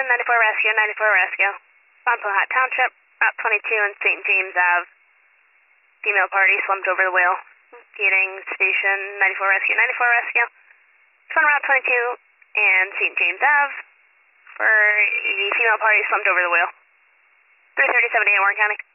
94 Rescue, 94 Rescue. Bonsall Hat Township, Route 22 and St. James Ave. Female party slumped over the wheel. Getting station 94 Rescue, 94 Rescue. It's on Route 22 and St. James Ave for a female party slumped over the wheel. 337 to Warren County.